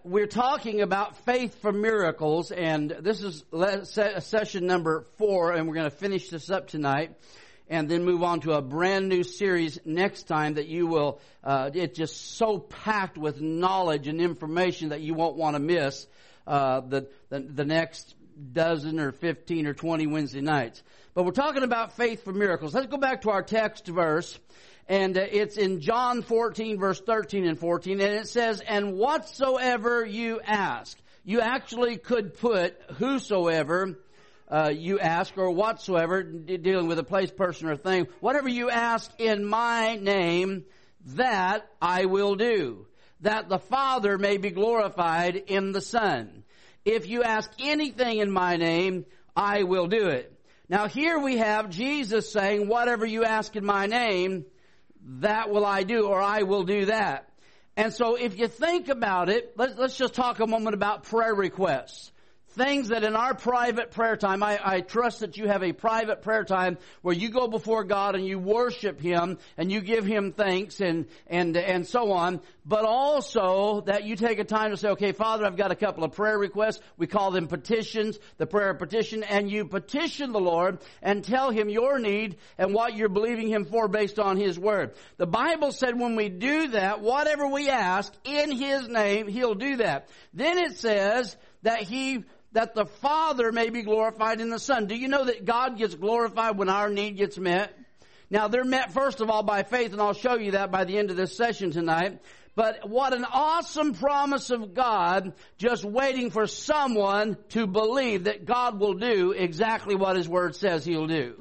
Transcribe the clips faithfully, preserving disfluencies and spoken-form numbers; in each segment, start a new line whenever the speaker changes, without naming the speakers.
we're talking about faith for miracles, and this is le- se- session number four, and we're going to finish this up tonight, and then move on to a brand new series next time that you will, uh, it's just so packed with knowledge and information that you won't want to miss, uh, the, the, the next dozen or fifteen or twenty Wednesday nights. But we're talking about faith for miracles. Let's go back to our text verse. And it's in John fourteen, verse thirteen and fourteen, and it says, "And whatsoever you ask." You actually could put whosoever uh, you ask, or whatsoever, dealing with a place, person, or thing. Whatever you ask in my name, that I will do, that the Father may be glorified in the Son. If you ask anything in my name, I will do it. Now here we have Jesus saying, whatever you ask in my name, that will I do, or I will do that. And so if you think about it, let's, let's just talk a moment about prayer requests. Things that in our private prayer time, I, I trust that you have a private prayer time where you go before God and you worship Him and you give Him thanks and, and, and so on. But also that you take a time to say, okay, Father, I've got a couple of prayer requests. We call them petitions, the prayer petition, and you petition the Lord and tell Him your need and what you're believing Him for based on His Word. The Bible said when we do that, whatever we ask in His name, He'll do that. Then it says that He that the Father may be glorified in the Son. Do you know that God gets glorified when our need gets met? Now, they're met, first of all, by faith, and I'll show you that by the end of this session tonight. But what an awesome promise of God, just waiting for someone to believe that God will do exactly what His Word says He'll do.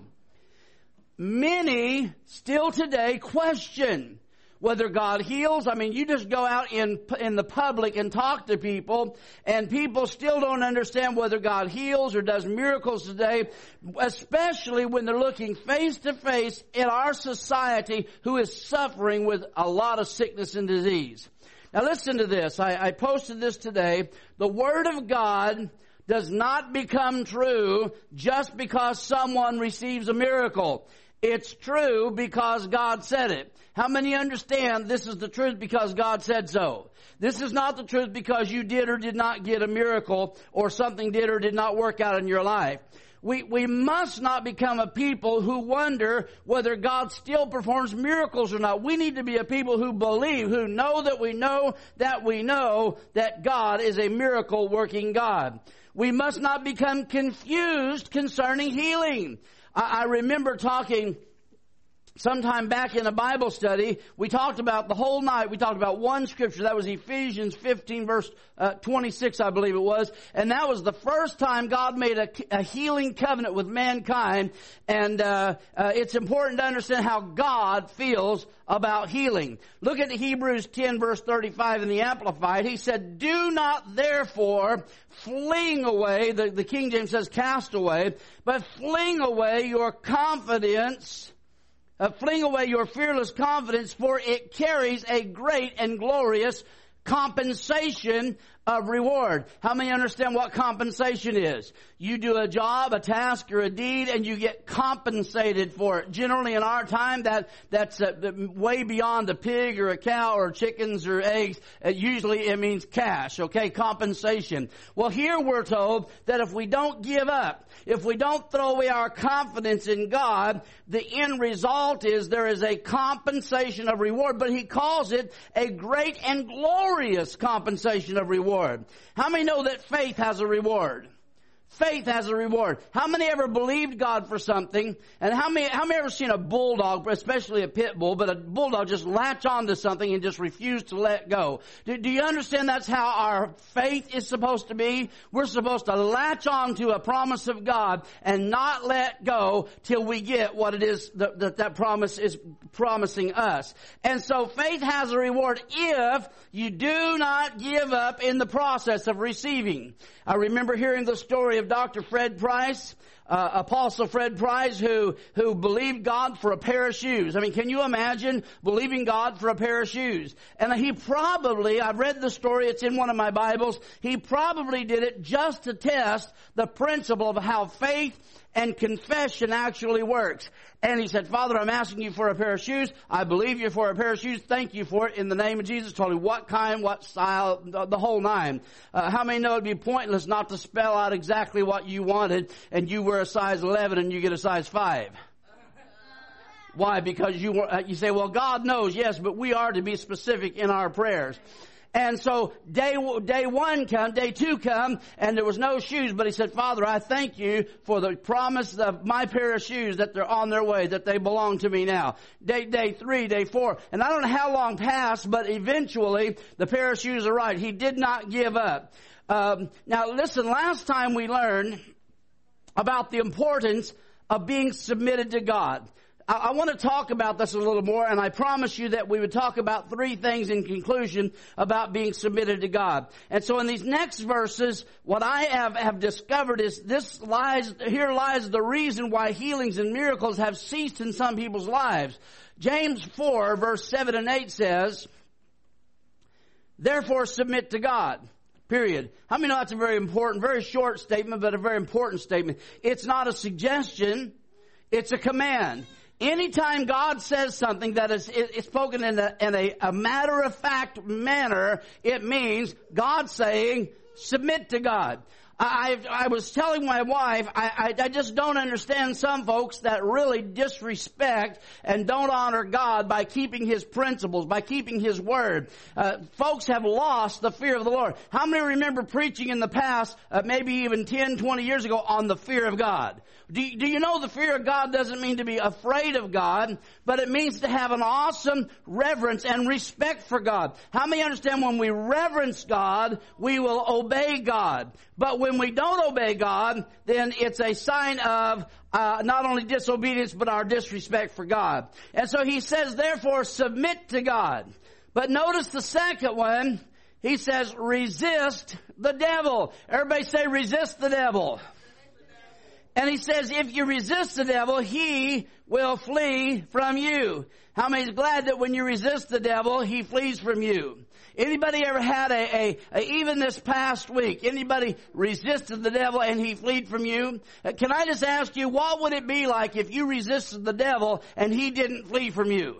Many still today question whether God heals. I mean, you just go out in in the public and talk to people, and people still don't understand whether God heals or does miracles today, especially when they're looking face to face in our society who is suffering with a lot of sickness and disease. Now listen to this. I, I posted this today. The Word of God does not become true just because someone receives a miracle. It's true because God said it. How many understand this is the truth because God said so? This is not the truth because you did or did not get a miracle or something did or did not work out in your life. We, we must not become a people who wonder whether God still performs miracles or not. We need to be a people who believe, who know that we know that we know that God is a miracle working God. We must not become confused concerning healing. I, I remember talking sometime back in a Bible study, we talked about the whole night, we talked about one scripture. That was Ephesians fifteen verse uh, twenty-six, I believe it was. And that was the first time God made a, a healing covenant with mankind. And uh, uh it's important to understand how God feels about healing. Look at Hebrews ten verse thirty-five in the Amplified. He said, "Do not therefore fling away," the, the King James says cast away, "but fling away your confidence." Uh, fling away your fearless confidence, for it carries a great and glorious compensation of reward. How many understand what compensation is? You do a job, a task, or a deed, and you get compensated for it. Generally in our time, that that's uh, way beyond a pig or a cow or chickens or eggs. Uh, usually it means cash, okay? Compensation. Well, here we're told that if we don't give up, if we don't throw away our confidence in God, the end result is there is a compensation of reward, but He calls it a great and glorious compensation of reward. How many know that faith has a reward? Faith has a reward. How many ever believed God for something? And how many, how many ever seen a bulldog, especially a pit bull, but a bulldog just latch onto something and just refuse to let go? Do, do you understand that's how our faith is supposed to be? We're supposed to latch on to a promise of God and not let go till we get what it is that that, that promise is promising us. And so faith has a reward if you do not give up in the process of receiving. I remember hearing the story of Doctor Fred Price, uh, Apostle Fred Price, who, who believed God for a pair of shoes. I mean, can you imagine believing God for a pair of shoes? And he probably, I've read the story, it's in one of my Bibles, he probably did it just to test the principle of how faith and confession actually works. And he said, Father, I'm asking you for a pair of shoes. I believe you for a pair of shoes. Thank you for it in the name of Jesus. Told him what kind, what style, the, the whole nine. Uh, how many know it'd be pointless not to spell out exactly what you wanted and you were a size eleven and you get a size five? Why? Because you uh, you say, well, God knows, yes, but we are to be specific in our prayers. And so day day one come, day two come, and there was no shoes. But he said, Father, I thank you for the promise of my pair of shoes, that they're on their way, that they belong to me now. Day day three, day four, and I don't know how long passed, but eventually the pair of shoes are right. He did not give up. Um, now listen, last time we learned about the importance of being submitted to God. I, I want to talk about this a little more, and I promise you that we would talk about three things in conclusion about being submitted to God. And so in these next verses, what I have, have discovered is this lies, here lies the reason why healings and miracles have ceased in some people's lives. James four, verse seven and eight says, therefore submit to God. Period. How many know that's a very important, very short statement, but a very important statement? It's not a suggestion. It's a command. Anytime God says something that is, is spoken in a, in a, a matter-of-fact manner, it means God saying, submit to God. I, I was telling my wife, I, I, I just don't understand some folks that really disrespect and don't honor God by keeping His principles, by keeping His word. Uh, folks have lost the fear of the Lord. How many remember preaching in the past, uh, maybe even ten, twenty years ago, on the fear of God? Do, do you know the fear of God doesn't mean to be afraid of God, but it means to have an awesome reverence and respect for God. How many understand when we reverence God, we will obey God? But when we don't obey God, then it's a sign of uh, not only disobedience, but our disrespect for God. And so he says, therefore, submit to God. But notice the second one. He says, resist the devil. Everybody say, resist the devil. And he says, if you resist the devil, he will flee from you. How many is glad that when you resist the devil, he flees from you? Anybody ever had a, a, a, even this past week, anybody resisted the devil and he fled from you? Uh, can I just ask you, what would it be like if you resisted the devil and he didn't flee from you?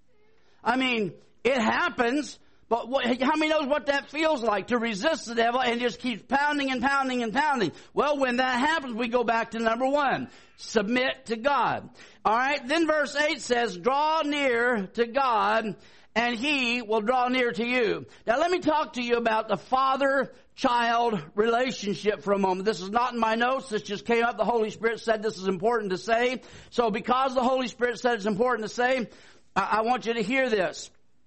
I mean, it happens, but what, how many knows what that feels like to resist the devil and just keeps pounding and pounding and pounding? Well, when that happens, we go back to number one. Submit to God. All right. Then verse eight says, draw near to God and He will draw near to you. Now let me talk to you about the father-child relationship for a moment. This is not in my notes. This just came up. The Holy Spirit said this is important to say. So because the Holy Spirit said it's important to say, I, I want you to hear this.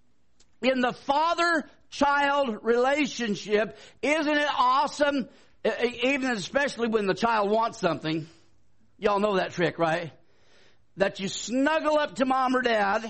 In the father-child relationship, isn't it awesome, even especially when the child wants something? Y'all know that trick, right? That you snuggle up to mom or dad,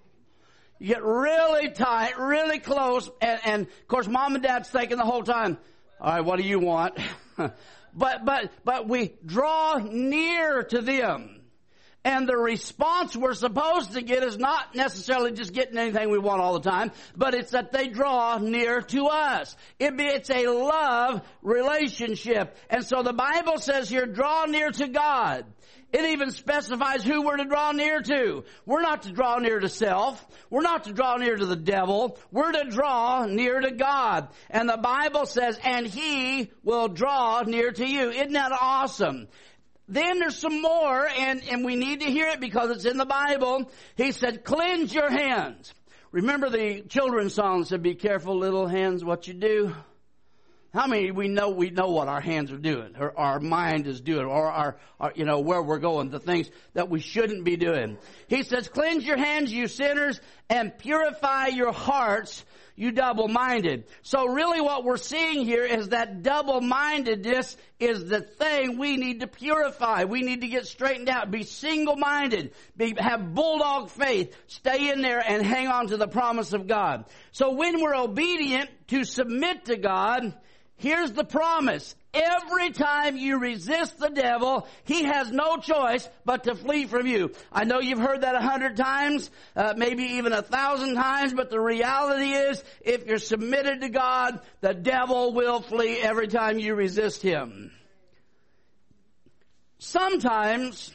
you get really tight, really close, and, and of course mom and dad's thinking the whole time, all right, what do you want? but, but, but we draw near to them. And the response we're supposed to get is not necessarily just getting anything we want all the time, but it's that they draw near to us. It be, it's a love relationship. And so the Bible says here, draw near to God. It even specifies who we're to draw near to. We're not to draw near to self. We're not to draw near to the devil. We're to draw near to God. And the Bible says, and He will draw near to you. Isn't that awesome? Then there's some more, and, and we need to hear it because it's in the Bible. He said, cleanse your hands. Remember the children's song said, be careful, little hands, what you do. How many we know we know what our hands are doing, or our mind is doing, or our, our, you know, where we're going, the things that we shouldn't be doing. He says, cleanse your hands, you sinners, and purify your hearts, you double-minded. So really what we're seeing here is that double-mindedness is the thing we need to purify. We need to get straightened out. Be single-minded. Be, have bulldog faith. Stay in there and hang on to the promise of God. So when we're obedient to submit to God, here's the promise. Every time you resist the devil, he has no choice but to flee from you. I know you've heard that a hundred times, uh, maybe even a thousand times, but the reality is, if you're submitted to God, the devil will flee every time you resist him. sometimes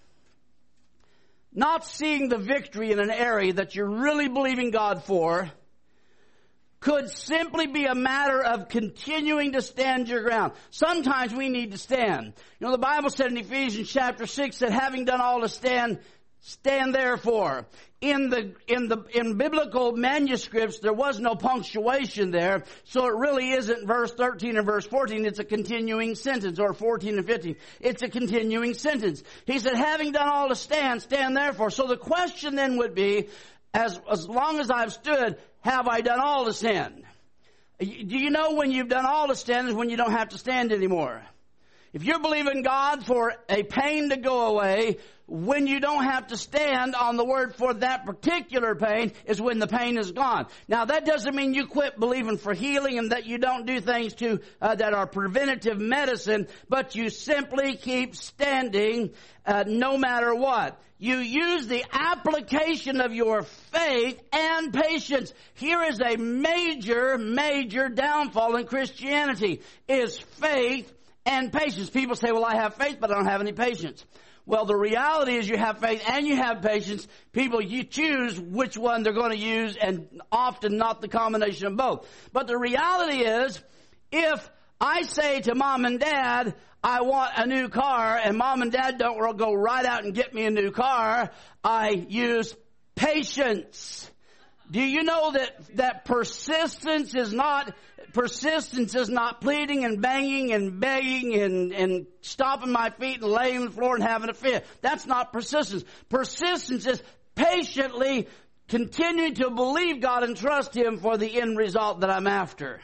not seeing the victory in an area that you're really believing God for could simply be a matter of continuing to stand your ground. Sometimes we need to stand. You know, the Bible said in Ephesians chapter six that having done all to stand, stand therefore. In the, in the, in biblical manuscripts, there was no punctuation there, so it really isn't verse thirteen and verse fourteen, it's a continuing sentence, or fourteen and fifteen. It's a continuing sentence. He said, having done all to stand, stand therefore. So the question then would be, as, as long as I've stood, have I done all to stand? Do you know when you've done all to stand is when you don't have to stand anymore? If you're believing God for a pain to go away, when you don't have to stand on the word for that particular pain is when the pain is gone. Now that doesn't mean you quit believing for healing and that you don't do things to uh, that are preventative medicine, but you simply keep standing uh, no matter what. You use the application of your faith and patience. Here is a major, major downfall in Christianity, is faith and patience. People say, well, I have faith, but I don't have any patience. Well, the reality is you have faith and you have patience. People, you choose which one they're going to use, and often not the combination of both. But the reality is, if I say to mom and dad, I want a new car, and mom and dad don't go right out and get me a new car, I use patience. Do you know that, that persistence is not, persistence is not pleading and banging and begging and, and stomping my feet and laying on the floor and having a fit? That's not persistence. Persistence is patiently continuing to believe God and trust Him for the end result that I'm after.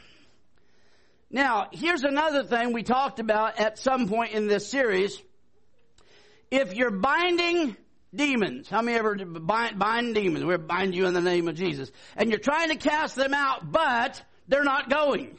Now, here's another thing we talked about at some point in this series. If you're binding demons, how many ever bind, bind demons? We're bind you in the name of Jesus. And you're trying to cast them out, but they're not going.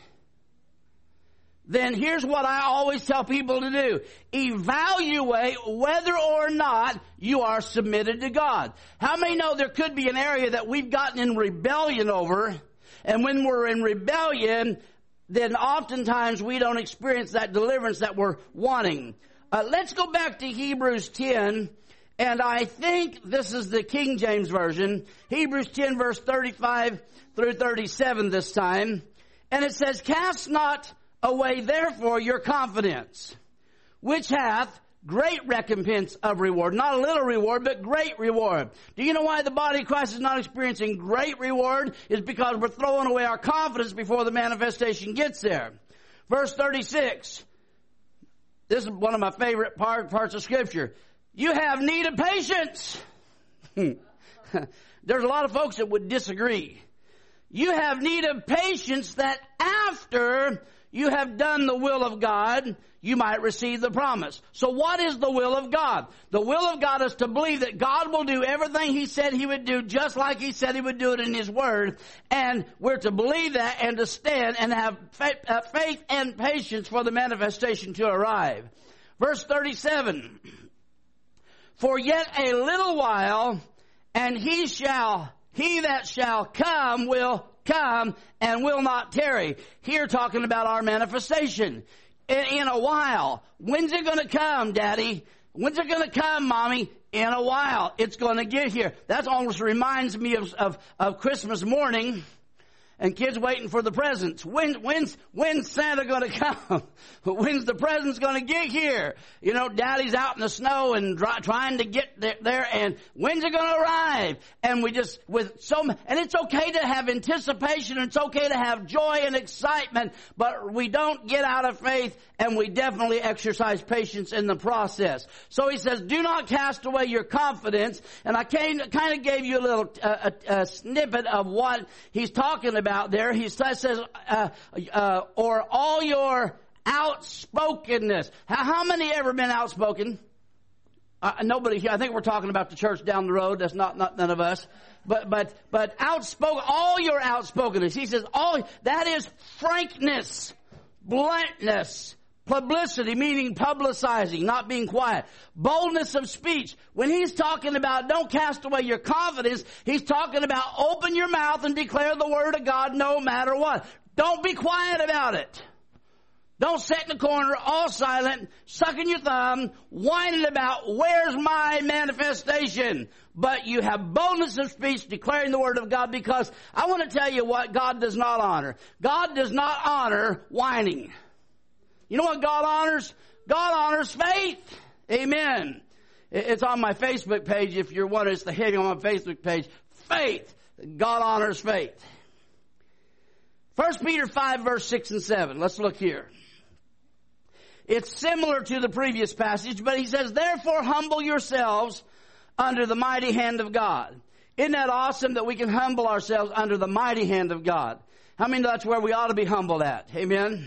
Then here's what I always tell people to do. Evaluate whether or not you are submitted to God. How many know there could be an area that we've gotten in rebellion over, and when we're in rebellion, then oftentimes we don't experience that deliverance that we're wanting. Uh, let's go back to Hebrews ten. And I think this is the King James Version. Hebrews ten verse thirty-five through thirty-seven this time. And it says, cast not away therefore your confidence, which hath great recompense of reward. Not a little reward, but great reward. Do you know why the body of Christ is not experiencing great reward? It's because we're throwing away our confidence before the manifestation gets there. Verse thirty-six. This is one of my favorite part, parts of Scripture. You have need of patience. There's a lot of folks that would disagree. You have need of patience that after you have done the will of God, you might receive the promise. So what is the will of God? The will of God is to believe that God will do everything He said He would do, just like He said He would do it in His Word. And we're to believe that and to stand and have faith and patience for the manifestation to arrive. Verse thirty-seven. For yet a little while, and he shall, he that shall come will come and will not tarry. Here talking about our manifestation. In, in a while. When's it going to come, Daddy? When's it going to come, Mommy? In a while. It's going to get here. That almost reminds me of, of, of Christmas morning. And kids waiting for the presents. When, when's, when's Santa gonna come? When's the presents gonna get here? You know, Daddy's out in the snow and dry, trying to get there, and when's it gonna arrive? And we just, with so, and it's okay to have anticipation, and it's okay to have joy and excitement, but we don't get out of faith, and we definitely exercise patience in the process. So he says, do not cast away your confidence, and I kind of gave you a little, uh, a, a snippet of what he's talking about. Out there, he says, uh, uh, or all your outspokenness. How, how many ever been outspoken? Uh, nobody here. I think we're talking about the church down the road. That's not, not none of us. But but but outspoken. All your outspokenness. He says all that is frankness, bluntness, publicity, meaning publicizing, not being quiet. Boldness of speech. When he's talking about don't cast away your confidence, he's talking about open your mouth and declare the word of God no matter what. Don't be quiet about it. Don't sit in the corner all silent, sucking your thumb, whining about where's my manifestation. But you have boldness of speech declaring the word of God, because I want to tell you what God does not honor. God does not honor whining. You know what God honors? God honors faith. Amen. It's on my Facebook page. If you're wondering, it's the heading on my Facebook page. Faith. God honors faith. First Peter five, verse six and seven. Let's look here. It's similar to the previous passage, but he says, therefore humble yourselves under the mighty hand of God. Isn't that awesome that we can humble ourselves under the mighty hand of God? How many know that's where we ought to be humbled at? Amen.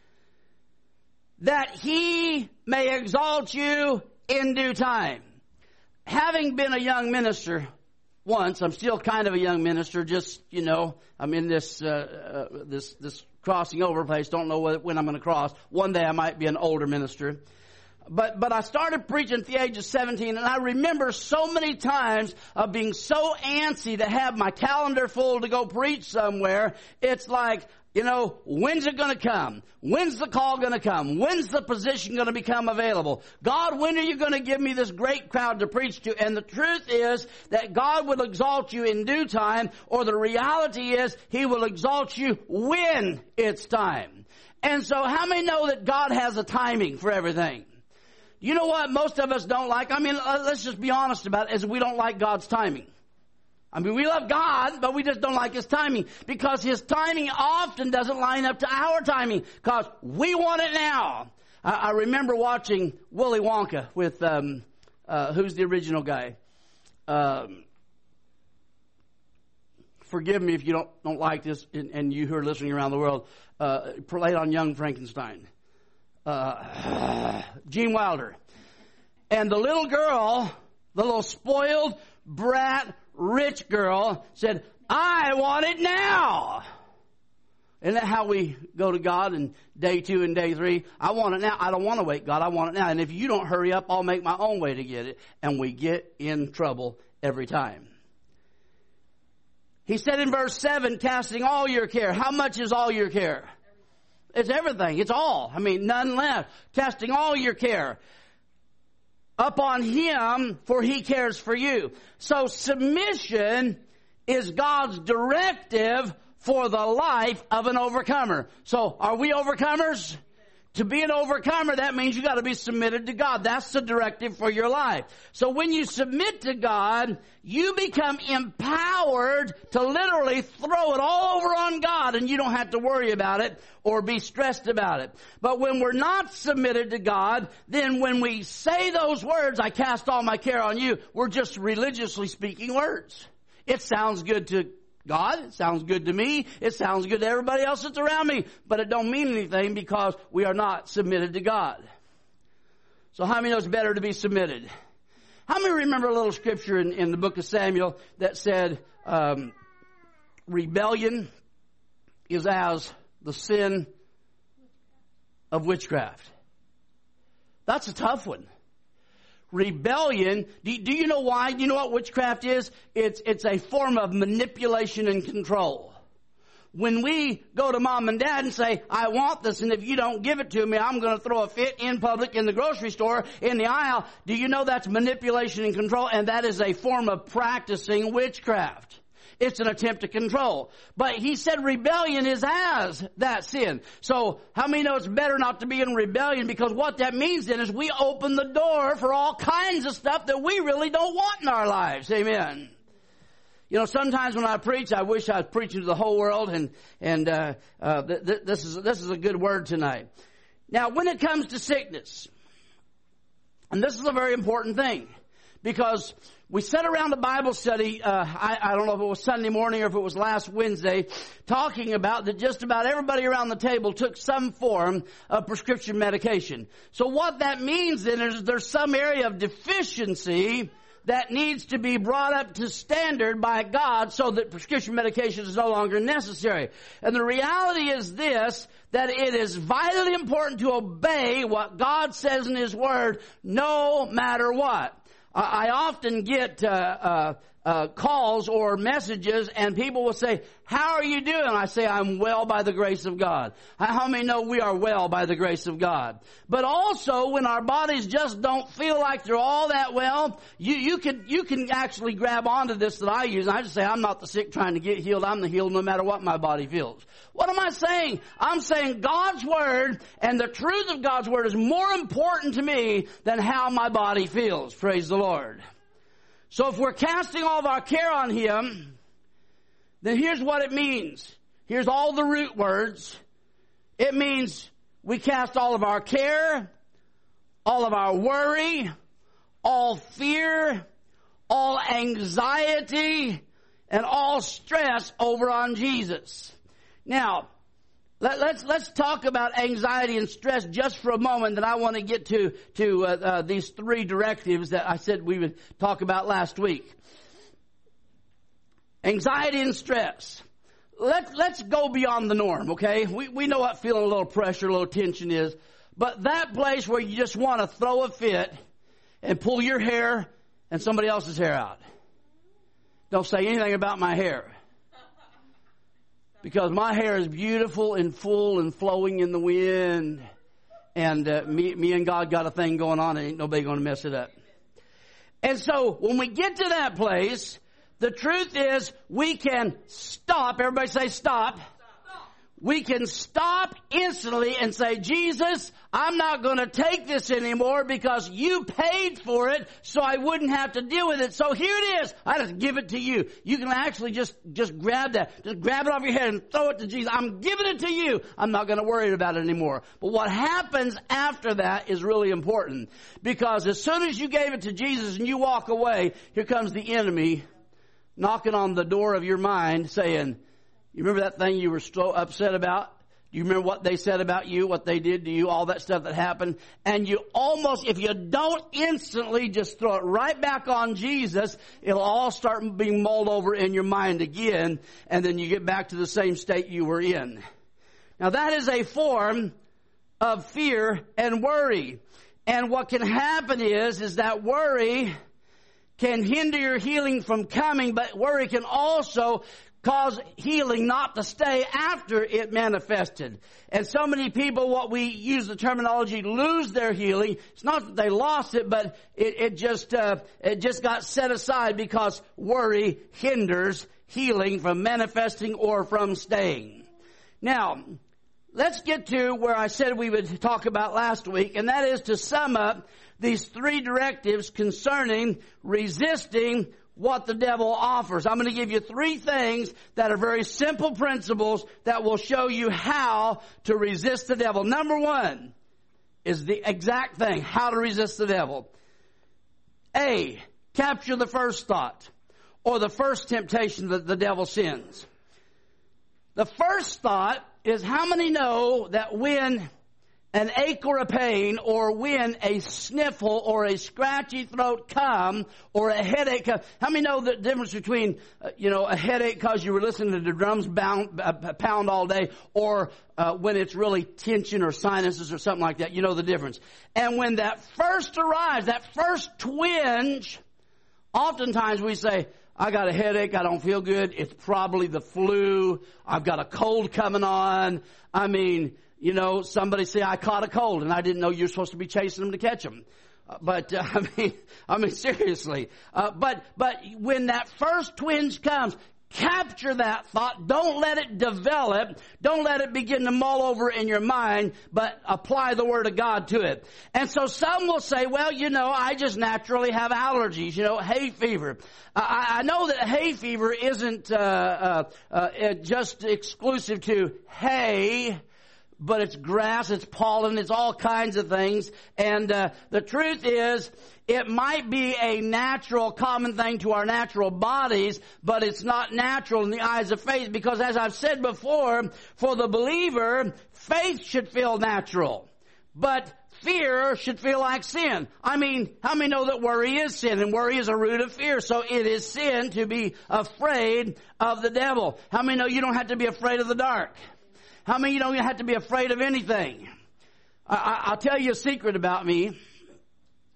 That he may exalt you in due time. Having been a young minister once, I'm still kind of a young minister, just, you know, I'm in this, uh, uh this, this crossing over place, don't know when I'm going to cross. One day I might be an older minister. But, but I started preaching at the age of seventeen, and I remember so many times of being so antsy to have my calendar full to go preach somewhere. It's like, you know, when's it going to come? When's the call going to come? When's the position going to become available? God, when are you going to give me this great crowd to preach to? And the truth is that God will exalt you in due time, or the reality is he will exalt you when it's time. And so how many know that God has a timing for everything? You know what most of us don't like? I mean, let's just be honest about it, is we don't like God's timing. I mean, we love God, but we just don't like his timing, because his timing often doesn't line up to our timing, because we want it now. I, I remember watching Willy Wonka with, um, uh, who's the original guy? Um, forgive me if you don't, don't like this, and, and you who are listening around the world, uh, played on Young Frankenstein. Uh, Gene Wilder. And the little girl, the little spoiled brat, rich girl said, I want it now. Isn't that how we go to God in day two and day three? I want it now. I don't want to wait, God. I want it now. And if you don't hurry up, I'll make my own way to get it. And we get in trouble every time. He said in verse seven, casting all your care. How much is all your care? It's everything. It's all. I mean, none left. Casting all your care upon him, for he cares for you. So submission is God's directive for the life of an overcomer. So are we overcomers? To be an overcomer, that means you got to be submitted to God. That's the directive for your life. So when you submit to God, you become empowered to literally throw it all over on God, and you don't have to worry about it or be stressed about it. But when we're not submitted to God, then when we say those words, I cast all my care on you, we're just religiously speaking words. It sounds good to God, it sounds good to me, it sounds good to everybody else that's around me, but it don't mean anything because we are not submitted to God. So how many know it's better to be submitted? How many remember a little scripture in, in the book of Samuel that said, um, rebellion is as the sin of witchcraft? That's a tough one. Rebellion, do, do you know why? Do you know what witchcraft is? It's, it's a form of manipulation and control. When we go to mom and dad and say, I want this, and if you don't give it to me, I'm going to throw a fit in public, in the grocery store, in the aisle. Do you know that's manipulation and control? And that is a form of practicing witchcraft. It's an attempt to control. But he said rebellion is as that sin. So how many know it's better not to be in rebellion? Because what that means then is we open the door for all kinds of stuff that we really don't want in our lives. Amen. You know, sometimes when I preach, I wish I was preaching to the whole world, and and uh, uh, th- th- this is this is a good word tonight. Now, when it comes to sickness, and this is a very important thing, because we sat around a Bible study, uh, I, I don't know if it was Sunday morning or if it was last Wednesday, talking about that just about everybody around the table took some form of prescription medication. So what that means then is there's some area of deficiency that needs to be brought up to standard by God so that prescription medication is no longer necessary. And the reality is this, that it is vitally important to obey what God says in His Word no matter what. I often get uh, uh, uh, calls or messages, and people will say, how are you doing? I say, I'm well by the grace of God. How many know we are well by the grace of God? But also, when our bodies just don't feel like they're all that well, you, you can, you can actually grab onto this that I use. And I just say, I'm not the sick trying to get healed. I'm the healed no matter what my body feels. What am I saying? I'm saying God's Word and the truth of God's Word is more important to me than how my body feels. Praise the Lord. So if we're casting all of our care on Him, then here's what it means. Here's all the root words. It means we cast all of our care, all of our worry, all fear, all anxiety, and all stress over on Jesus. Now, let, let's let's talk about anxiety and stress just for a moment. Then I want to get to to uh, uh, these three directives that I said we would talk about last week. Anxiety and stress. Let's, let's go beyond the norm, okay? We, we know what feeling a little pressure, a little tension is. But that place where you just want to throw a fit and pull your hair and somebody else's hair out. Don't say anything about my hair. Because my hair is beautiful and full and flowing in the wind. And uh, me, me and God got a thing going on and ain't nobody going to mess it up. And so when we get to that place, the truth is we can stop. Everybody say stop. Stop. We can stop instantly and say, Jesus, I'm not going to take this anymore because you paid for it so I wouldn't have to deal with it. So here it is. I just give it to you. You can actually just, just grab that. Just grab it off your head and throw it to Jesus. I'm giving it to you. I'm not going to worry about it anymore. But what happens after that is really important. Because as soon as you gave it to Jesus and you walk away, here comes the enemy knocking on the door of your mind saying, you remember that thing you were so upset about? Do you remember what they said about you, what they did to you, all that stuff that happened? And you almost, if you don't instantly just throw it right back on Jesus, it'll all start being mulled over in your mind again, and then you get back to the same state you were in. Now that is a form of fear and worry. And what can happen is, is that worry can hinder your healing from coming, but worry can also cause healing not to stay after it manifested. And so many people, what we use the terminology, lose their healing. It's not that they lost it, but it, it just uh, it just got set aside because worry hinders healing from manifesting or from staying. Now, let's get to where I said we would talk about last week, and that is to sum up these three directives concerning resisting what the devil offers. I'm going to give you three things that are very simple principles that will show you how to resist the devil. Number one is the exact thing, how to resist the devil. A, capture the first thought or the first temptation that the devil sends. The first thought is, how many know that when an ache or a pain, or when a sniffle or a scratchy throat come, or a headache come. How many know the difference between, uh, you know, a headache because you were listening to the drums bound, uh, pound all day, or uh, when it's really tension or sinuses or something like that? You know the difference. And when that first arrives, that first twinge, oftentimes we say, I got a headache, I don't feel good, it's probably the flu, I've got a cold coming on. I mean, you know, somebody say, I caught a cold, and I didn't know you're supposed to be chasing them to catch them. Uh, but, uh, I mean, I mean, seriously. Uh, but, but when that first twinge comes, capture that thought. Don't let it develop. Don't let it begin to mull over in your mind, but apply the Word of God to it. And so some will say, well, you know, I just naturally have allergies, you know, hay fever. I, I know that hay fever isn't uh, uh, uh, just exclusive to hay, but it's grass, it's pollen, it's all kinds of things. And uh, the truth is, it might be a natural, common thing to our natural bodies, but it's not natural in the eyes of faith. Because as I've said before, for the believer, faith should feel natural, but fear should feel like sin. I mean, how many know that worry is sin? And worry is a root of fear. So it is sin to be afraid of the devil. How many know you don't have to be afraid of the dark? How many of you don't have to be afraid of anything? I, I, I'll tell you a secret about me.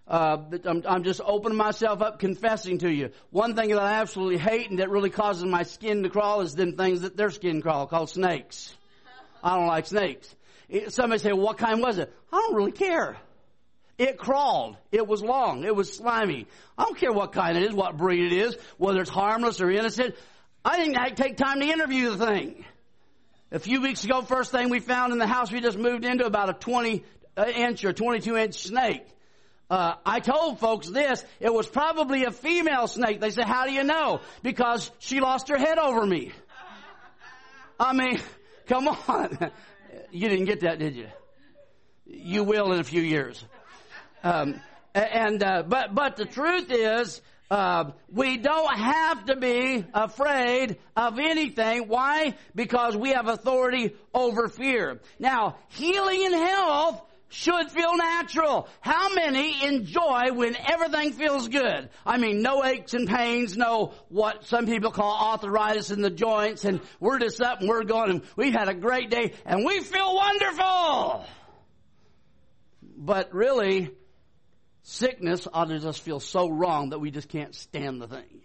Uh, I'm, I'm just opening myself up, confessing to you. One thing that I absolutely hate and that really causes my skin to crawl is them things that their skin crawl, called snakes. I don't like snakes. It, somebody say, well, what kind was it? I don't really care. It crawled. It was long. It was slimy. I don't care what kind it is, what breed it is, whether it's harmless or innocent. I didn't take time to interview the thing. A few weeks ago, first thing we found in the house we just moved into, about a twenty inch or twenty-two inch snake. Uh, I told folks this, it was probably a female snake. They said, how do you know? Because she lost her head over me. I mean, come on. You didn't get that, did you? You will in a few years. Um, and, uh, but, but the truth is, uh, we don't have to be afraid of anything. Why? Because we have authority over fear. Now, healing and health should feel natural. How many enjoy when everything feels good? I mean, no aches and pains, no what some people call arthritis in the joints, and we're just up and we're going and we've had a great day and we feel wonderful. But really, sickness ought to just feel so wrong that we just can't stand the thing.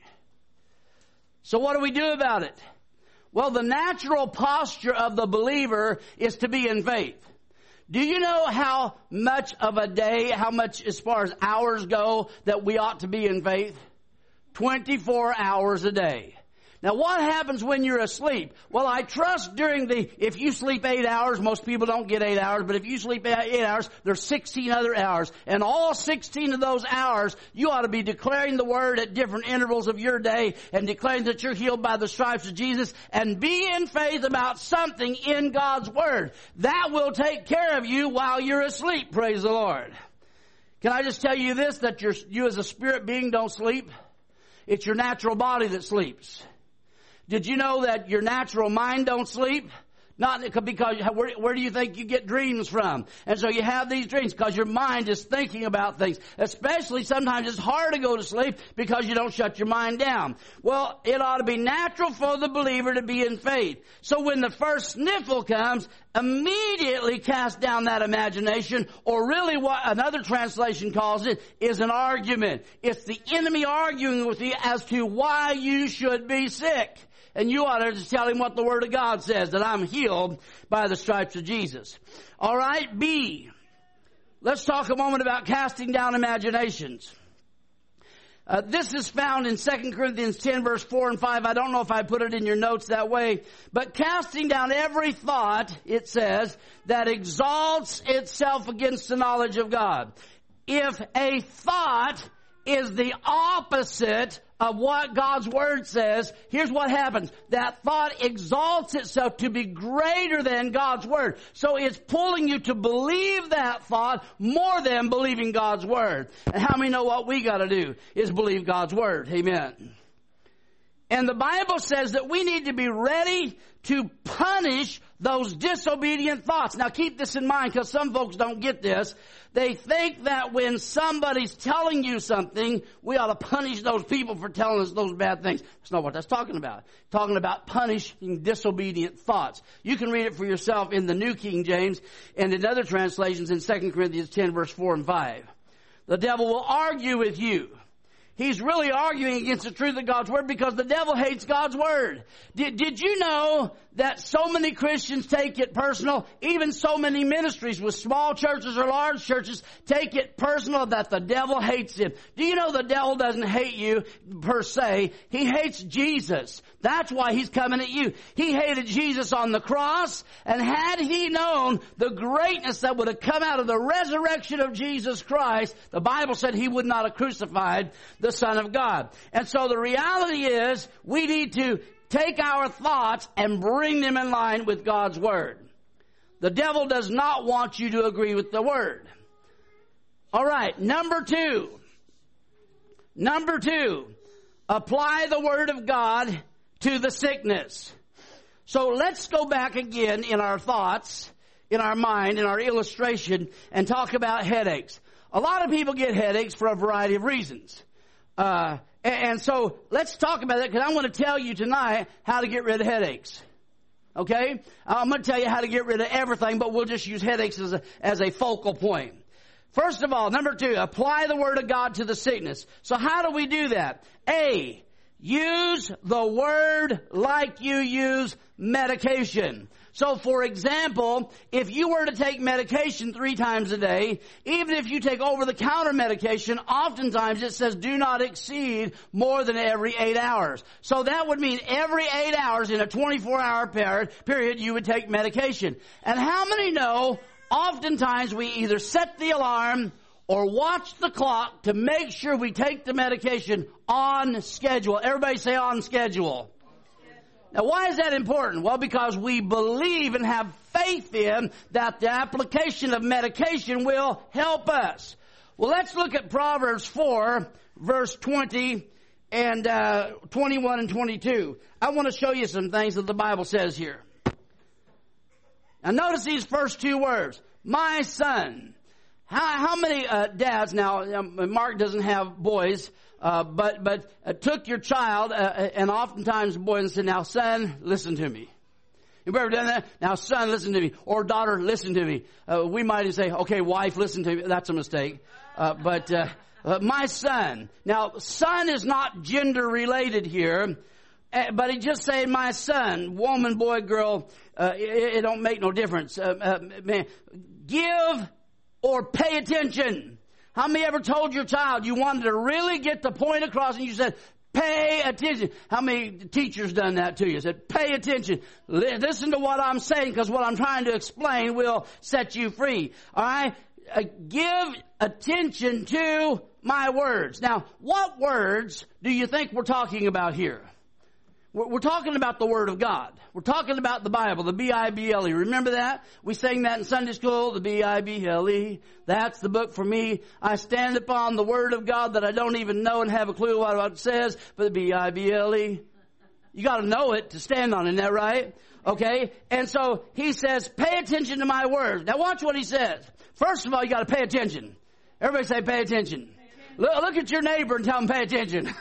So what do we do about it? Well, the natural posture of the believer is to be in faith. Do you know how much of a day, how much as far as hours go, that we ought to be in faith? twenty-four hours a day. Now what happens when you're asleep? Well, I trust during the, if you sleep eight hours, most people don't get eight hours, but if you sleep eight hours, there's sixteen other hours. And all sixteen of those hours, you ought to be declaring the word at different intervals of your day and declaring that you're healed by the stripes of Jesus, and be in faith about something in God's word. That will take care of you while you're asleep, praise the Lord. Can I just tell you this, that you're, you as a spirit being don't sleep? It's your natural body that sleeps. Did you know that your natural mind don't sleep? Not because, where, where do you think you get dreams from? And so you have these dreams because your mind is thinking about things. Especially sometimes it's hard to go to sleep because you don't shut your mind down. Well, it ought to be natural for the believer to be in faith. So when the first sniffle comes, immediately cast down that imagination, or really what another translation calls it is an argument. It's the enemy arguing with you as to why you should be sick. And you ought to just tell him what the Word of God says, that I'm healed by the stripes of Jesus. All right, B. Let's talk a moment about casting down imaginations. Uh, this is found in Second Corinthians ten, verse four and five. I don't know if I put it in your notes that way. But casting down every thought, it says, that exalts itself against the knowledge of God. If a thought is the opposite of what God's Word says, here's what happens. That thought exalts itself to be greater than God's Word. So it's pulling you to believe that thought more than believing God's Word. And how many know what we got to do is believe God's Word? Amen. And the Bible says that we need to be ready to punish those disobedient thoughts. Now keep this in mind, because some folks don't get this. They think that when somebody's telling you something, we ought to punish those people for telling us those bad things. That's not what that's talking about. It's talking about punishing disobedient thoughts. You can read it for yourself in the New King James and in other translations in Second Corinthians ten, verse four and five. The devil will argue with you. He's really arguing against the truth of God's Word because the devil hates God's Word. Did, did you know that so many Christians take it personal? Even so many ministries with small churches or large churches take it personal that the devil hates him. Do you know the devil doesn't hate you per se? He hates Jesus. That's why he's coming at you. He hated Jesus on the cross, and had he known the greatness that would have come out of the resurrection of Jesus Christ, the Bible said he would not have crucified the Son of God. And so the reality is we need to take our thoughts and bring them in line with God's Word. The devil does not want you to agree with the Word. All right, number two. Number two, apply the Word of God to the sickness. So let's go back again in our thoughts, in our mind, in our illustration, and talk about headaches. A lot of people get headaches for a variety of reasons. Uh, and so let's talk about that, because I want to tell you tonight how to get rid of headaches. Okay? I'm going to tell you how to get rid of everything, but we'll just use headaches as a, as a focal point. First of all, number two, apply the Word of God to the sickness. So how do we do that? A, use the Word like you use medication. So for example, if you were to take medication three times a day, even if you take over-the-counter medication, oftentimes it says do not exceed more than every eight hours. So that would mean every eight hours in a twenty-four hour period, period you would take medication. And how many know oftentimes we either set the alarm or watch the clock to make sure we take the medication on schedule? Everybody say on schedule. Now, why is that important? Well, because we believe and have faith in that the application of medication will help us. Well, let's look at Proverbs four, verse twenty and uh, twenty-one and twenty-two. I want to show you some things that the Bible says here. Now, notice these first two words. My son. How, how many uh, dads now, um, Mark doesn't have boys, Uh, but, but, uh, took your child, uh, and oftentimes boys and said, now son, listen to me. You ever done that? Now son, listen to me. Or daughter, listen to me. Uh, we might say, okay, wife, listen to me. That's a mistake. Uh, but, uh, uh, my son. Now, son is not gender related here, uh, but he just say my son, woman, boy, girl, uh, it, it don't make no difference. Uh, uh, man, give or pay attention. How many ever told your child you wanted to really get the point across and you said, pay attention? How many teachers done that to you? Said, pay attention. Listen to what I'm saying because what I'm trying to explain will set you free. All right? Uh, give attention to my words. Now, what words do you think we're talking about here? We're, we're talking about the Word of God. We're talking about the Bible, the B I B L E. Remember that? We sang that in Sunday school, the B I B L E. That's the book for me. I stand upon the Word of God that I don't even know and have a clue what it says, but the B I B L E. You got to know it to stand on it, isn't that right? Okay? And so he says, pay attention to my words. Now watch what he says. First of all, you got to pay attention. Everybody say pay attention. Look, look at your neighbor and tell him pay attention.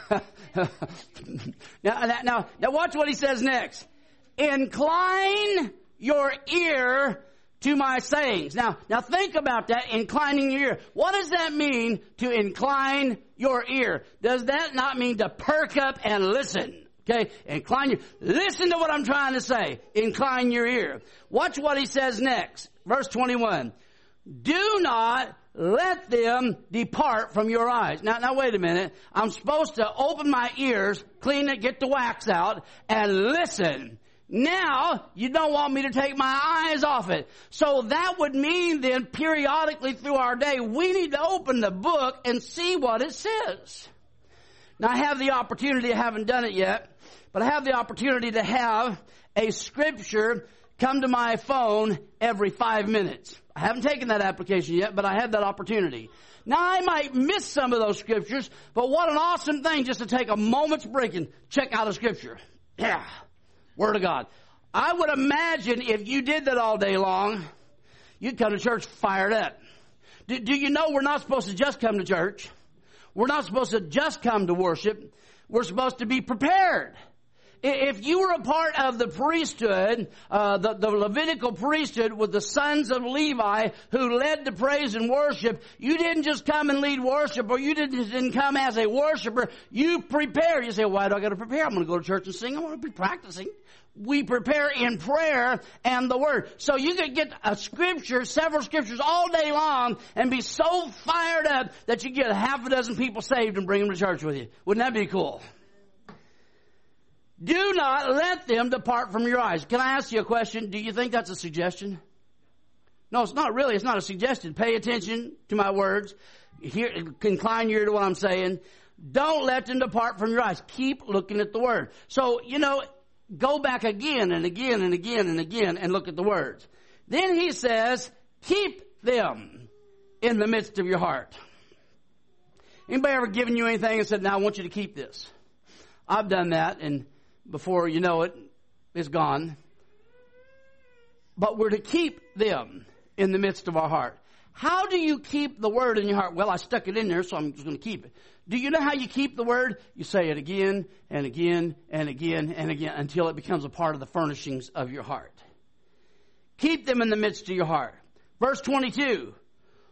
now, now, now watch what he says next. Incline your ear to my sayings. Now, now think about that, inclining your ear. What does that mean to incline your ear? Does that not mean to perk up and listen? Okay, incline your, listen to what I'm trying to say. Incline your ear. Watch what he says next. Verse twenty-one. Do not let them depart from your eyes. Now, now wait a minute. I'm supposed to open my ears, clean it, get the wax out, and listen. Now, you don't want me to take my eyes off it. So that would mean then periodically through our day, we need to open the book and see what it says. Now, I have the opportunity, I haven't done it yet, but I have the opportunity to have a scripture come to my phone every five minutes. I haven't taken that application yet, but I had that opportunity. Now, I might miss some of those scriptures, but what an awesome thing just to take a moment's break and check out a scripture. Yeah. Word of God. I would imagine if you did that all day long, you'd come to church fired up. Do, do you know we're not supposed to just come to church? We're not supposed to just come to worship. We're supposed to be prepared. If you were a part of the priesthood, uh, the, the Levitical priesthood with the sons of Levi who led the praise and worship, you didn't just come and lead worship, or you didn't, didn't come as a worshiper. You prepared. You say, why do I got to prepare? I'm going to go to church and sing. I want to be practicing. We prepare in prayer and the Word. So you could get a scripture, several scriptures all day long and be so fired up that you get a half a dozen people saved and bring them to church with you. Wouldn't that be cool? Do not let them depart from your eyes. Can I ask you a question? Do you think that's a suggestion? No, it's not really. It's not a suggestion. Pay attention to my words. Hear, incline your ear to what I'm saying. Don't let them depart from your eyes. Keep looking at the Word. So, you know, go back again and again and again and again and look at the words. Then he says, keep them in the midst of your heart. Anybody ever given you anything and said, now I want you to keep this? I've done that, and before you know it, it's gone. But we're to keep them in the midst of our heart. How do you keep the Word in your heart? Well, I stuck it in there, so I'm just going to keep it. Do you know how you keep the Word? You say it again and again and again and again until it becomes a part of the furnishings of your heart. Keep them in the midst of your heart. Verse twenty-two.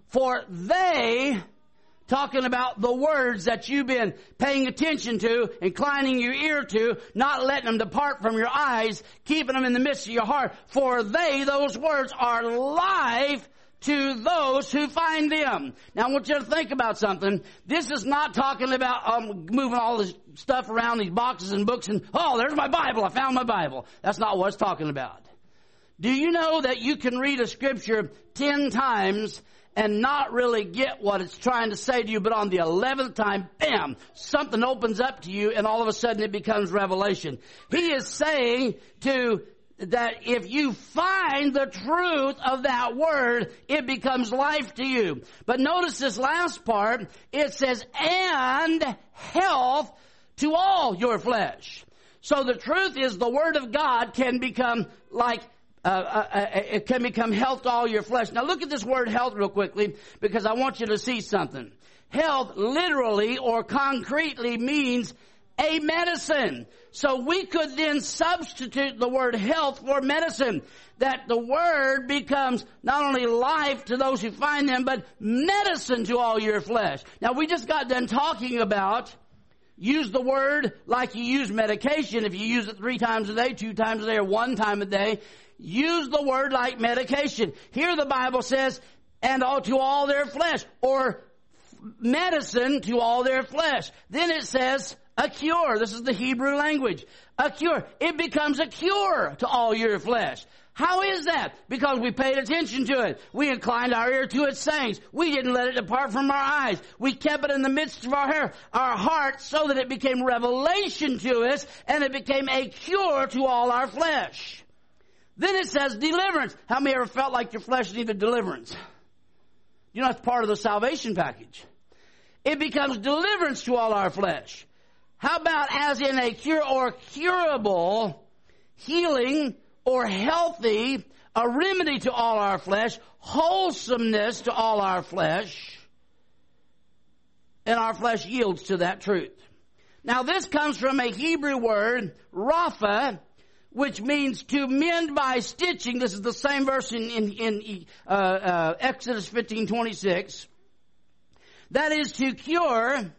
For they, talking about the words that you've been paying attention to, inclining your ear to, not letting them depart from your eyes, keeping them in the midst of your heart. For they, those words, are life to those who find them. Now I want you to think about something. This is not talking about um, moving all this stuff around, these boxes and books, and, oh, there's my Bible, I found my Bible. That's not what it's talking about. Do you know that you can read a scripture ten times and not really get what it's trying to say to you, but on the eleventh time, bam, something opens up to you, and all of a sudden it becomes revelation. He is saying to that if you find the truth of that word, it becomes life to you. But notice this last part. It says, and health to all your flesh. So the truth is the word of God can become like, uh, uh, it can become health to all your flesh. Now look at this word health real quickly, because I want you to see something. Health literally or concretely means a medicine. So we could then substitute the word health for medicine. That the word becomes not only life to those who find them, but medicine to all your flesh. Now we just got done talking about use the word like you use medication. If you use it three times a day, two times a day, or one time a day, use the word like medication. Here the Bible says, and all to all their flesh, or medicine to all their flesh. Then it says, a cure. This is the Hebrew language. A cure. It becomes a cure to all your flesh. How is that? Because we paid attention to it. We inclined our ear to its sayings. We didn't let it depart from our eyes. We kept it in the midst of our hair, our heart, so that it became revelation to us, and it became a cure to all our flesh. Then it says deliverance. How many ever felt like your flesh needed deliverance? You know, that's part of the salvation package. It becomes deliverance to all our flesh. How about as in a cure or curable, healing or healthy, a remedy to all our flesh, wholesomeness to all our flesh, and our flesh yields to that truth. Now this comes from a Hebrew word, rapha, which means to mend by stitching. This is the same verse in, in, in uh, uh, Exodus fifteen twenty-six. That is to cure,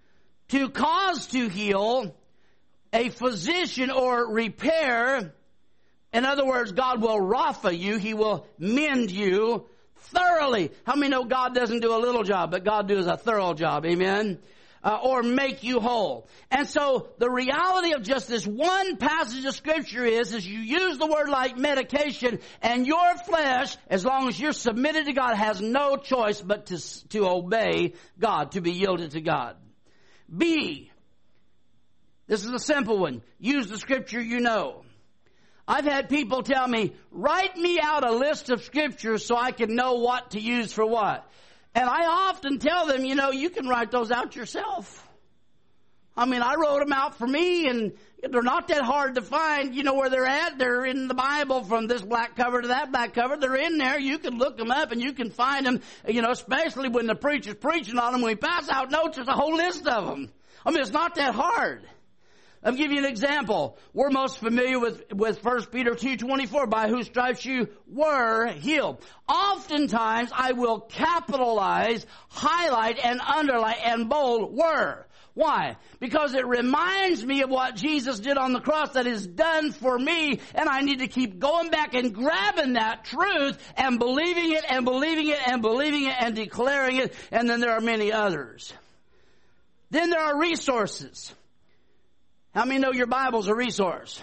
to cause to heal, a physician or repair. In other words, God will rapha you. He will mend you thoroughly. How many know God doesn't do a little job, but God does a thorough job? Amen. Uh, or make you whole. And so the reality of just this one passage of scripture is, is you use the word like medication, and your flesh, as long as you're submitted to God, has no choice but to, to obey God, to be yielded to God. B, this is a simple one. Use the scripture you know. I've had people tell me, write me out a list of scriptures so I can know what to use for what. And I often tell them, you know, you can write those out yourself. I mean, I wrote them out for me, and they're not that hard to find. You know where they're at? They're in the Bible, from this black cover to that black cover. They're in there. You can look them up and you can find them, you know, especially when the preacher's preaching on them. When we pass out notes, there's a whole list of them. I mean, it's not that hard. I'll give you an example. We're most familiar with, with First Peter two twenty-four, by whose stripes you were healed. Oftentimes, I will capitalize, highlight, and underline, and bold were. Why? Because it reminds me of what Jesus did on the cross that is done for me, and I need to keep going back and grabbing that truth and believing it and believing it and believing it and declaring it, and then there are many others. Then there are resources. How many know your Bible's a resource?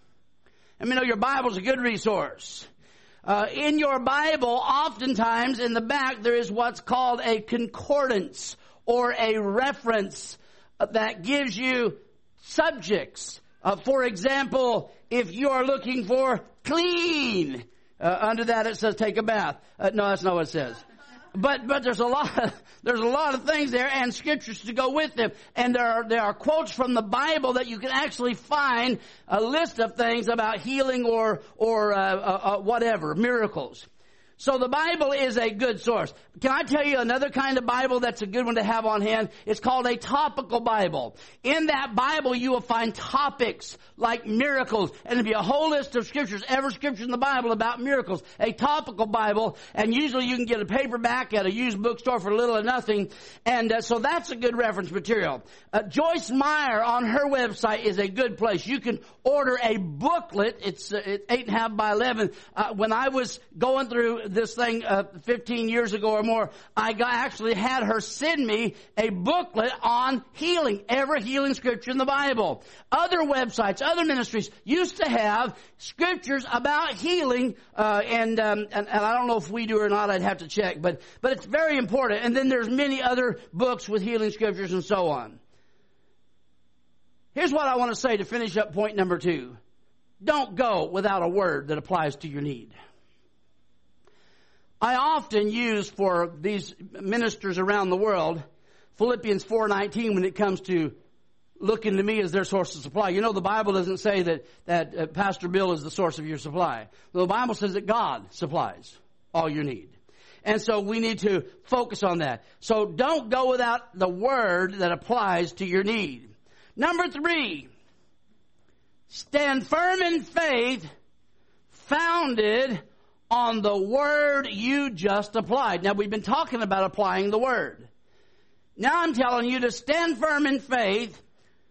How many know your Bible's a good resource? Uh, in your Bible, oftentimes in the back, there is what's called a concordance or a reference that gives you subjects. Uh, for example, if you are looking for clean, uh, under that it says take a bath. Uh, no, that's not what it says. But but there's a lot of, there's a lot of things there and scriptures to go with them. And there are there are quotes from the Bible that you can actually find a list of things about healing or or uh, uh, uh, whatever, miracles. So the Bible is a good source. Can I tell you another kind of Bible that's a good one to have on hand? It's called a topical Bible. In that Bible, you will find topics like miracles. And there'll be a whole list of scriptures, every scripture in the Bible about miracles. A topical Bible. And usually you can get a paperback at a used bookstore for little or nothing. And uh, so that's a good reference material. Uh, Joyce Meyer on her website is a good place. You can order a booklet. It's, uh, it's eight and a half by eleven. Uh, when I was going through this thing uh, fifteen years ago or more, I got, actually had her send me a booklet on healing, every healing scripture in the Bible. Other websites, other ministries used to have scriptures about healing, uh, and, um, and and I don't know if we do or not. I'd have to check, but but it's very important. And then there's many other books with healing scriptures and so on. Here's what I want to say to finish up point number two. Don't go without a word that applies to your need. I often use for these ministers around the world Philippians four nineteen when it comes to looking to me as their source of supply. You know, the Bible doesn't say that, that uh, Pastor Bill is the source of your supply. The Bible says that God supplies all your need. And so we need to focus on that. So don't go without the word that applies to your need. Number three, stand firm in faith, founded on the word you just applied. Now, we've been talking about applying the word. Now I'm telling you to stand firm in faith,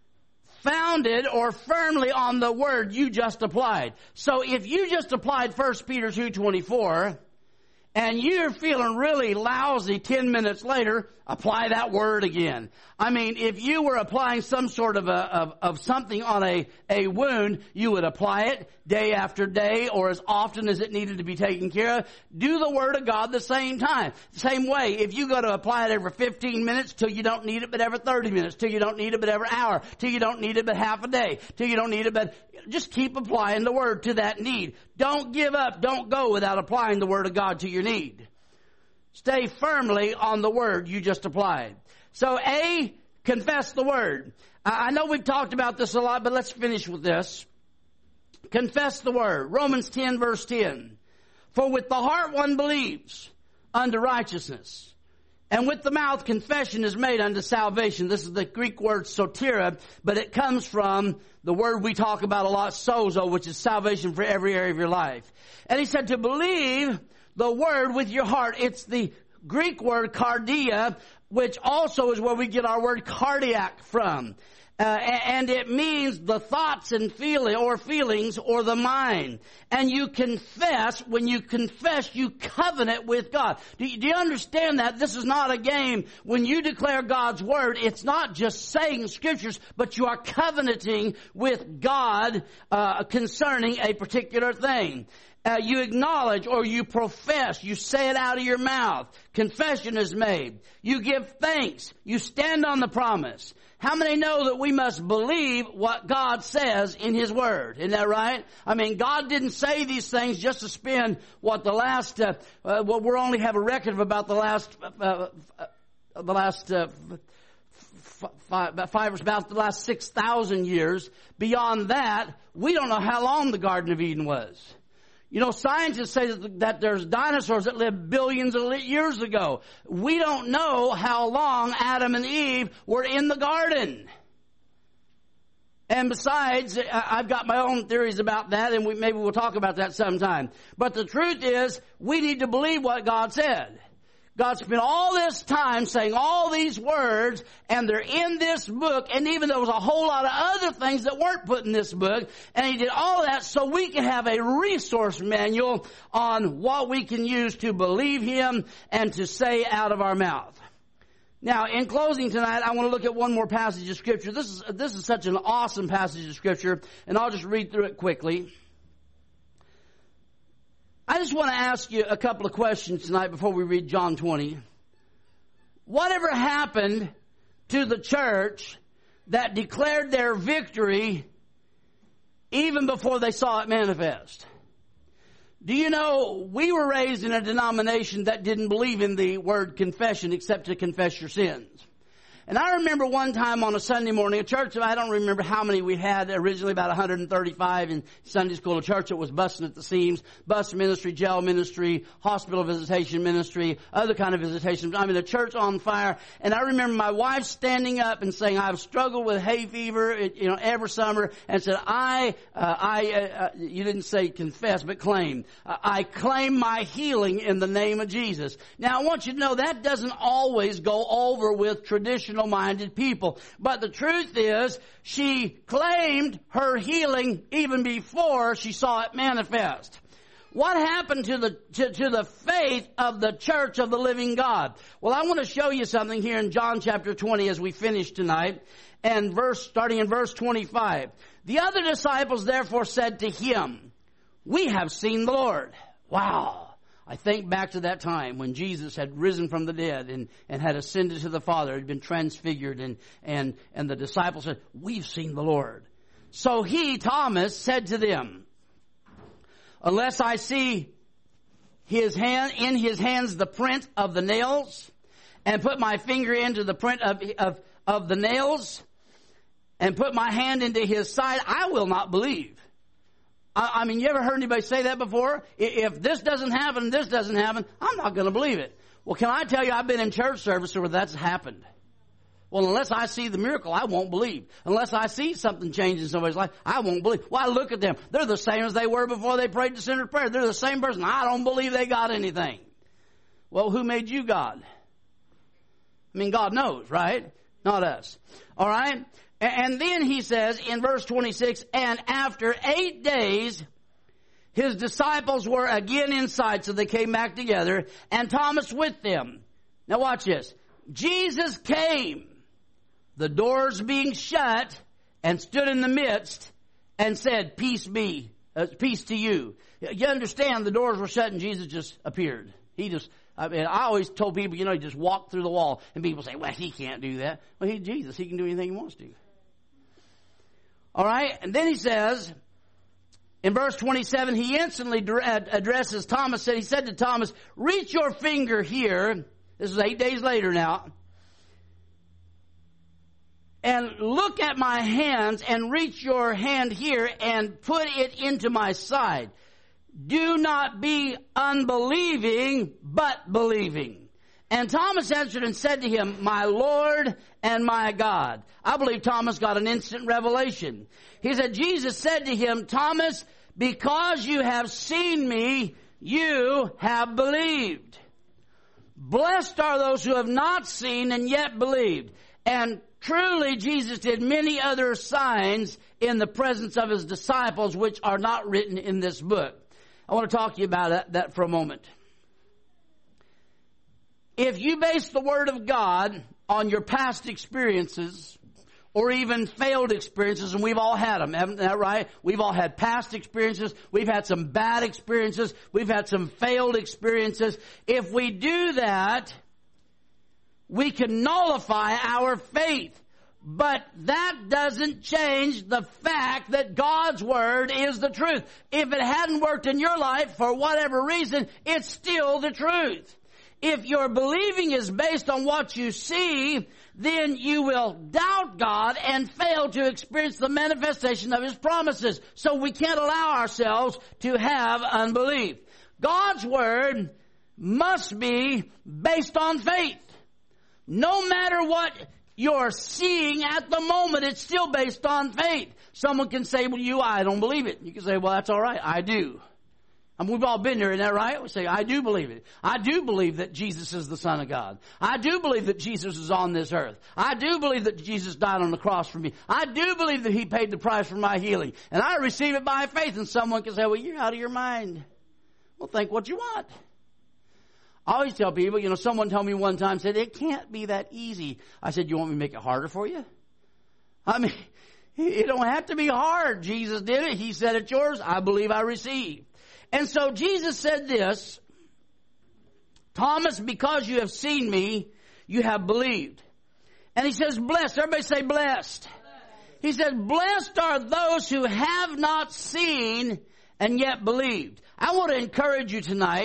founded or firmly on the word you just applied. So if you just applied First Peter two twenty-four, and you're feeling really lousy ten minutes later, apply that word again. I mean, if you were applying some sort of a, of, of something on a, a wound, you would apply it day after day or as often as it needed to be taken care of. Do the word of God the same time. Same way, if you go to apply it every fifteen minutes till you don't need it but every thirty minutes, till you don't need it but every hour, till you don't need it but half a day, till you don't need it but just keep applying the word to that need. Don't give up. Don't go without applying the word of God to your need. Stay firmly on the word you just applied. So A, confess the word. I know we've talked about this a lot, but let's finish with this. Confess the word. Romans ten verse ten. For with the heart one believes unto righteousness, and with the mouth confession is made unto salvation. This is the Greek word soteria, but it comes from the word we talk about a lot, sozo, which is salvation for every area of your life. And he said to believe the word with your heart. It's the Greek word cardia, which also is where we get our word cardiac from. Uh, and it means the thoughts and feeling or feelings or the mind. And you confess. When you confess, you covenant with God. Do you, do you understand that? This is not a game. When you declare God's word, it's not just saying scriptures, but you are covenanting with God uh, concerning a particular thing. Uh, you acknowledge or you profess. You say it out of your mouth. Confession is made. You give thanks. You stand on the promise. How many know that we must believe what God says in His Word? Isn't that right? I mean, God didn't say these things just to spend what the last, uh, uh, well, we only have a record of about the last, uh, uh, the last, uh, f- five, about five or about the last six thousand years. Beyond that, we don't know how long the Garden of Eden was. You know, scientists say that, that there's dinosaurs that lived billions of years ago. We don't know how long Adam and Eve were in the garden. And besides, I've got my own theories about that, and we, maybe we'll talk about that sometime. But the truth is, we need to believe what God said. God spent all this time saying all these words, and they're in this book, and even there was a whole lot of other things that weren't put in this book, and He did all that so we can have a resource manual on what we can use to believe Him and to say out of our mouth. Now, in closing tonight, I want to look at one more passage of Scripture. This is, this is such an awesome passage of Scripture, and I'll just read through it quickly. I just want to ask you a couple of questions tonight before we read John twenty. Whatever happened to the church that declared their victory even before they saw it manifest? Do you know, we were raised in a denomination that didn't believe in the word confession except to confess your sins. And I remember one time on a Sunday morning, a church, I don't remember how many we had originally, about one hundred thirty-five in Sunday school, a church that was busting at the seams, bus ministry, jail ministry, hospital visitation ministry, other kind of visitations. I mean, a church on fire. And I remember my wife standing up and saying, I've struggled with hay fever, you know, every summer, and said, I, uh, I, uh, you didn't say confess, but claim. Uh, I claim my healing in the name of Jesus. Now, I want you to know that doesn't always go over with traditional minded people. But the truth is, she claimed her healing even before she saw it manifest. What happened to the to, to the faith of the church of the living God? Well, I want to show you something here in John chapter twenty as we finish tonight, and verse starting in verse twenty-five. The other disciples therefore said to him, "We have seen the Lord." Wow. I think back to that time when Jesus had risen from the dead and, and had ascended to the Father, had been transfigured, and, and, and the disciples said, "We've seen the Lord." So he, Thomas, said to them, "Unless I see his hand, in his hands the print of the nails, and put my finger into the print of, of, of the nails, and put my hand into his side, I will not believe." I mean, you ever heard anybody say that before? If this doesn't happen, this doesn't happen, I'm not going to believe it. Well, can I tell you, I've been in church service where that's happened. Well, unless I see the miracle, I won't believe. Unless I see something change in somebody's life, I won't believe. Well, I look at them. They're the same as they were before they prayed the sinner's prayer. They're the same person. I don't believe they got anything. Well, who made you God? I mean, God knows, right? Not us. All right? And then he says in verse twenty-six, and after eight days, his disciples were again inside, so they came back together, and Thomas with them. Now watch this. Jesus came, the doors being shut, and stood in the midst, and said, "Peace be, uh, peace to you." You understand, the doors were shut, and Jesus just appeared. He just, I mean, I always told people, you know, he just walked through the wall, and people say, "Well, he can't do that." Well, he's Jesus. He can do anything he wants to. All right, and then he says, in verse twenty-seven, he instantly addresses Thomas. He said to Thomas, "Reach your finger here." This is eight days later now. "And look at my hands, and reach your hand here and put it into my side. Do not be unbelieving, but believing." And Thomas answered and said to him, "My Lord and my God." I believe Thomas got an instant revelation. He said, Jesus said to him, "Thomas, because you have seen me, you have believed. Blessed are those who have not seen and yet believed." And truly Jesus did many other signs in the presence of his disciples, which are not written in this book. I want to talk to you about that, that for a moment. If you base the Word of God on your past experiences or even failed experiences, and we've all had them, haven't that right? We've all had past experiences. We've had some bad experiences. We've had some failed experiences. If we do that, we can nullify our faith. But that doesn't change the fact that God's Word is the truth. If it hadn't worked in your life for whatever reason, it's still the truth. If your believing is based on what you see, then you will doubt God and fail to experience the manifestation of His promises. So we can't allow ourselves to have unbelief. God's Word must be based on faith. No matter what you're seeing at the moment, it's still based on faith. Someone can say, "Well, you, I don't believe it." You can say, "Well, that's all right. I do." I mean, we've all been there, isn't that right? We say, "I do believe it. I do believe that Jesus is the Son of God. I do believe that Jesus is on this earth. I do believe that Jesus died on the cross for me. I do believe that He paid the price for my healing. And I receive it by faith." And someone can say, "Well, you're out of your mind." Well, think what you want. I always tell people, you know, someone told me one time, said, "It can't be that easy." I said, "You want me to make it harder for you?" I mean, it don't have to be hard. Jesus did it. He said, "It's yours. I believe, I receive." And so Jesus said this, "Thomas, because you have seen me, you have believed." And he says, blessed. Everybody say blessed. He said, blessed are those who have not seen and yet believed. I want to encourage you tonight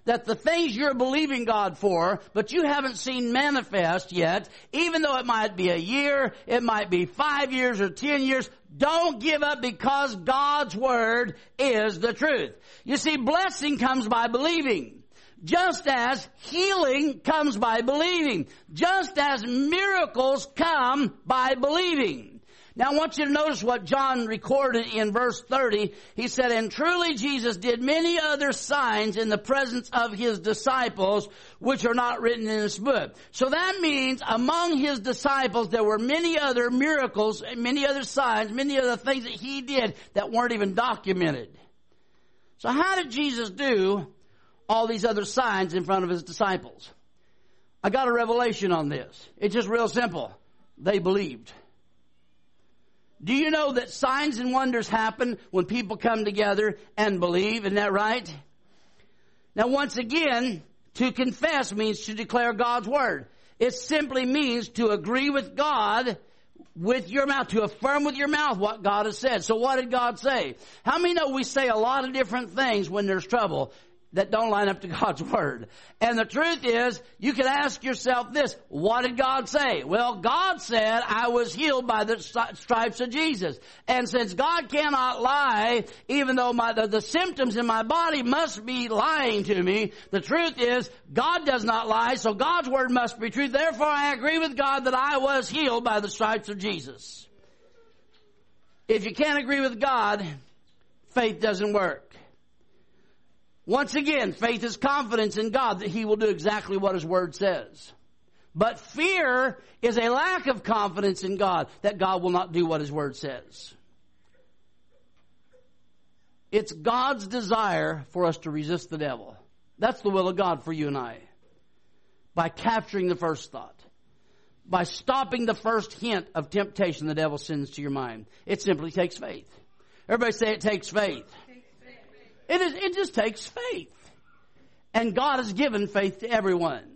that the things you're believing God for, but you haven't seen manifest yet, even though it might be a year, it might be five years or ten years, don't give up, because God's Word is the truth. You see, blessing comes by believing. Just as healing comes by believing. Just as miracles come by believing. Now I want you to notice what John recorded in verse thirty. He said, and truly Jesus did many other signs in the presence of his disciples, which are not written in this book. So that means among his disciples there were many other miracles, many other signs, many other things that he did that weren't even documented. So how did Jesus do all these other signs in front of his disciples? I got a revelation on this. It's just real simple. They believed. Do you know that signs and wonders happen when people come together and believe? Isn't that right? Now, once again, to confess means to declare God's Word. It simply means to agree with God with your mouth, to affirm with your mouth what God has said. So what did God say? How many know we say a lot of different things when there's trouble that don't line up to God's Word? And the truth is, you can ask yourself this, what did God say? Well, God said, I was healed by the stripes of Jesus. And since God cannot lie, even though my, the, the symptoms in my body must be lying to me, the truth is, God does not lie, so God's Word must be true. Therefore, I agree with God that I was healed by the stripes of Jesus. If you can't agree with God, faith doesn't work. Once again, faith is confidence in God that He will do exactly what His Word says. But fear is a lack of confidence in God that God will not do what His Word says. It's God's desire for us to resist the devil. That's the will of God for you and I. By capturing the first thought. By stopping the first hint of temptation the devil sends to your mind. It simply takes faith. Everybody say it takes faith. It is, it just takes faith. And God has given faith to everyone.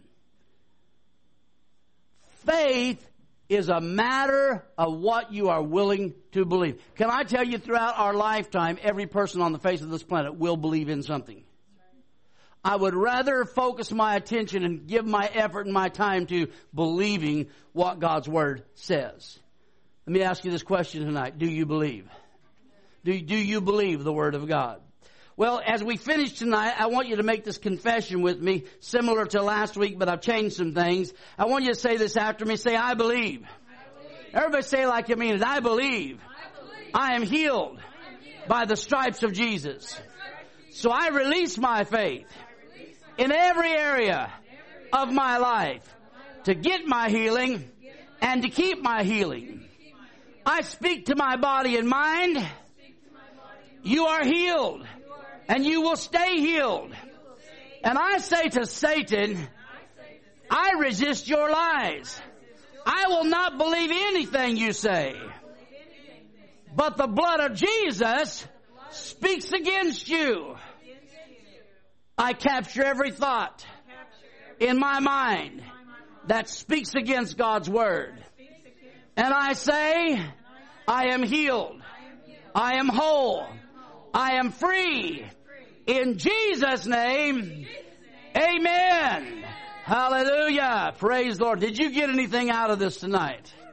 Faith is a matter of what you are willing to believe. Can I tell you, throughout our lifetime, every person on the face of this planet will believe in something. I would rather focus my attention and give my effort and my time to believing what God's Word says. Let me ask you this question tonight. Do you believe? Do, do you believe the Word of God? Well, as we finish tonight, I want you to make this confession with me, similar to last week, but I've changed some things. I want you to say this after me. Say, I believe. I believe. Everybody say it like you mean it. I believe. I believe. I am healed, I am healed by the stripes of Jesus. So I release my faith in every area of my life to get my healing and to keep my healing. I speak to my body and mind. You are healed. And you will stay healed. And I say to Satan, I resist your lies. I will not believe anything you say. But the blood of Jesus speaks against you. I capture every thought in my mind that speaks against God's Word. And I say, I am healed. I am whole. I am free. In Jesus' name, amen. Hallelujah. Praise the Lord. Did you get anything out of this tonight?